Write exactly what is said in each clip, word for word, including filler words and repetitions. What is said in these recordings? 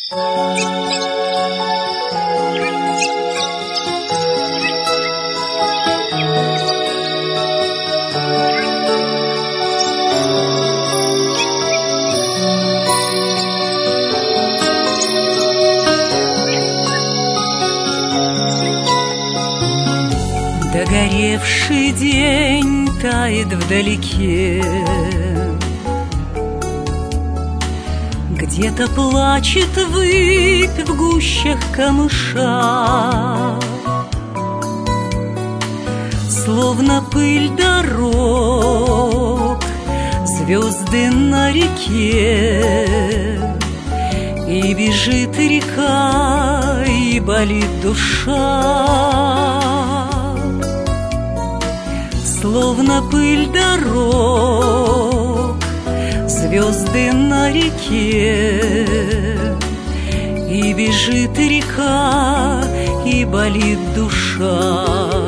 Догоревший день тает вдалеке, где-то плачет выпь в гущах камыша, словно пыль дорог, звезды на реке. И бежит река, и болит душа, словно пыль дорог, звезды на реке. И бежит река, и болит душа.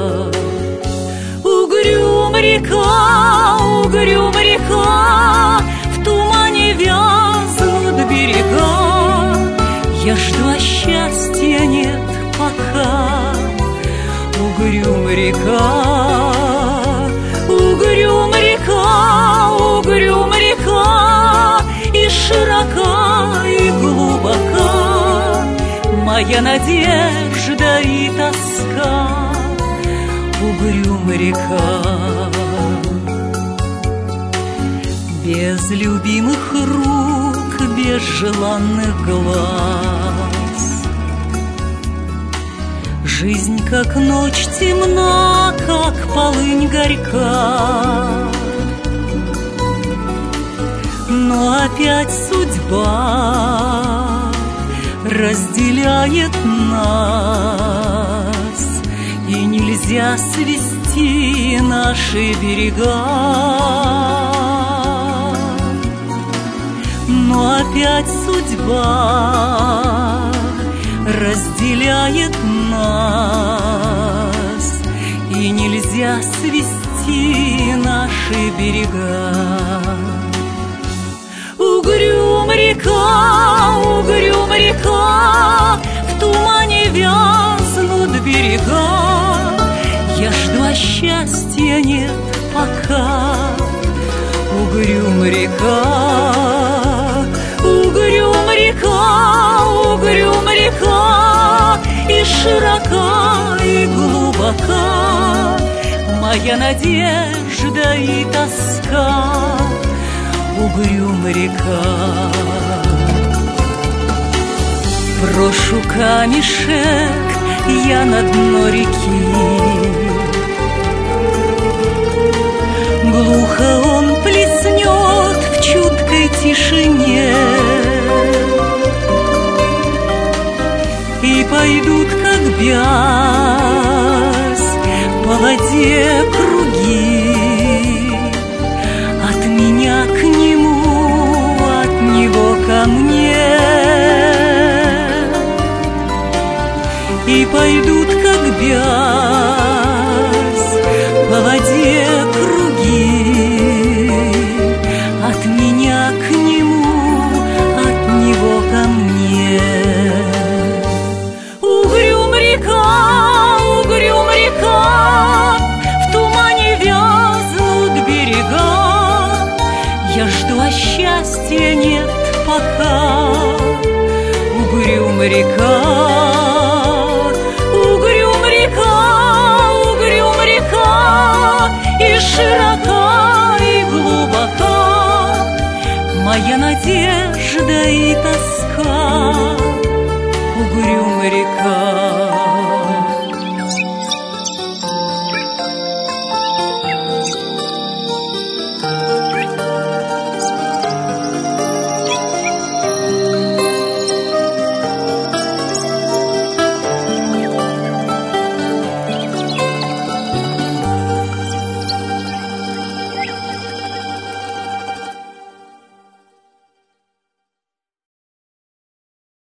Угрюм река, угрюм река, в тумане вязнут берега. Я жду, а счастья нет пока. Угрюм река, угрюм река, угрюм река, и широка, и глубока моя надежда и тоска. Угрюм река, без любимых рук, без желанных глаз. Жизнь, как ночь, темна, как полынь горька. Но опять судьба разделяет нас, и нельзя свести наши берега. Но опять судьба разделяет нас, и нельзя свести наши берега. Угрюм река, угрюм река, в тумане вязнут берега. Я жду, а счастья нет пока. Угрюм река, угрюм река, угрюм река, и широка, и глубока моя надежда и тоска. Угрюм река, брошу камешек я на дно реки. Глухо он плеснет в чуткой тишине, и пойдут, как бясь, по воде круги. От меня к нему, от него ко мне. И пойдут, как бясь, по воде круги. От меня к нему, от него ко мне. Угрюм река, угрюм река, в тумане вязнут берега. Я жду, а счастья нет пока. Угрюм река, угрюм река, угрюм река, и широка, и глубока моя надежда и тоска. Угрюм река.